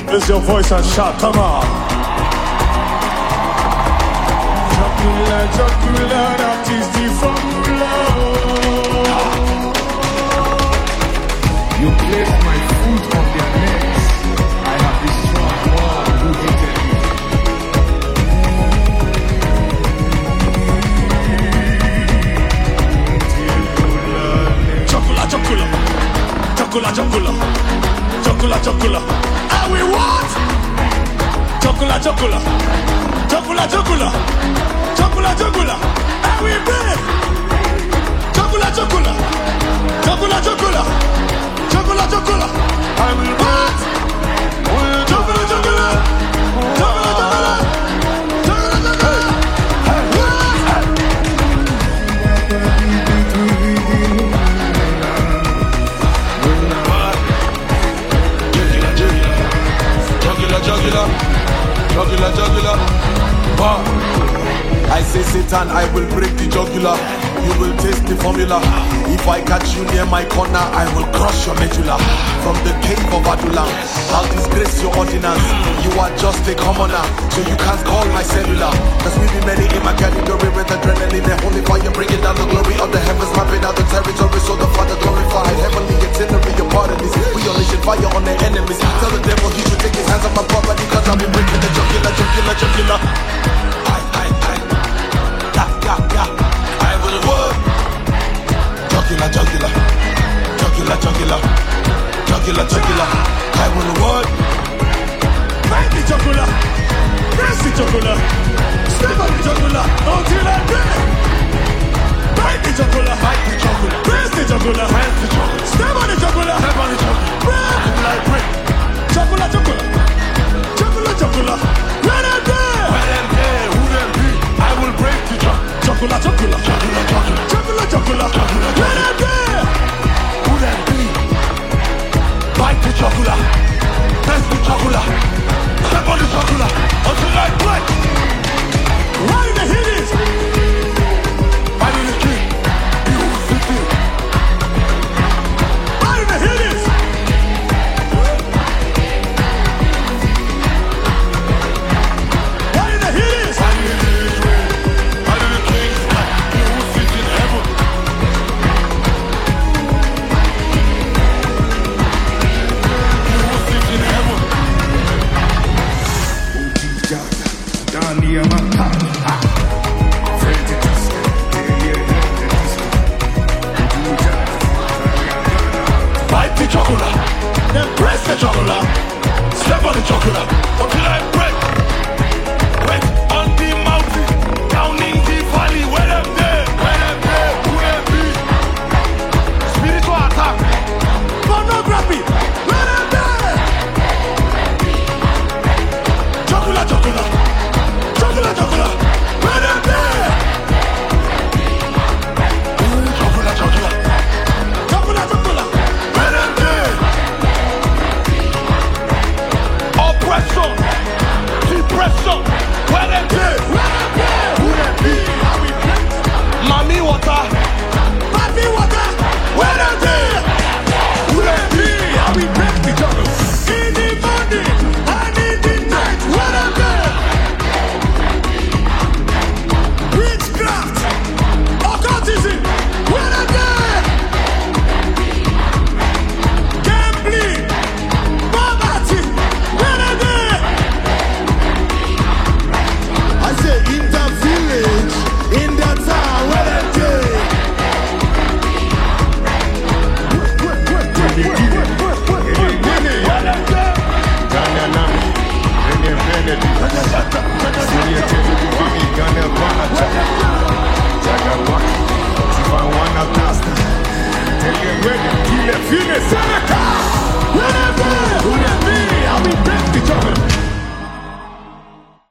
Raise your voice and shout, come on. Jugular, jugular, that is the formula. You place my foot on their necks. I have destroyed all who hated me. Jugular, jugular, jugular, jugular, jugular, jugular. And we what? Jugular, jugular, jugular, jugular, jugular, jugular. And we big. Jugular, jugular, jugular, jugular, jugular, jugular. I will what? Jugular, jugular, jugular, jugular, jugular, jugular. Jugular, jugular, I say Satan, I will break the jugular. You will taste the formula. If I catch you near my corner, I will crush your medulla. From the cave of Adulam, I'll disgrace your ordinance. You are just a commoner, so you can't call my cellular. Cause we be many in my category with adrenaline and holy fire, bringing down the glory of the heavens, mapping out the territory, so the Father glorified. Heavenly itinerary, a part of this. We unleashing fire on their enemies. Tell the devil he should take his hands off my property, cause I'll be breaking the jugular, jugular, jugular. I will work. Jugular, jugular, jugular, jugular, jugular, jugular. I will work. Fight the jugular, press the jugular, step on the jugular until I break. Fight the jugular, press the jugular, step on the jugular, break. Jugular, jugular, jugular, jugular. Let them dare. Who them be? I will break the jugular, jugular, jugular, jugular. Let them dare. Who them be? Bite the jugular, press the jugular, step on the jugular until I break. Why the hit it? I need a king. You sit in. Why the hit it? Why the hit it? I need a king. You sit in heaven. You sit in heaven. Bite the jugular, then press the jugular, step on the jugular until I break.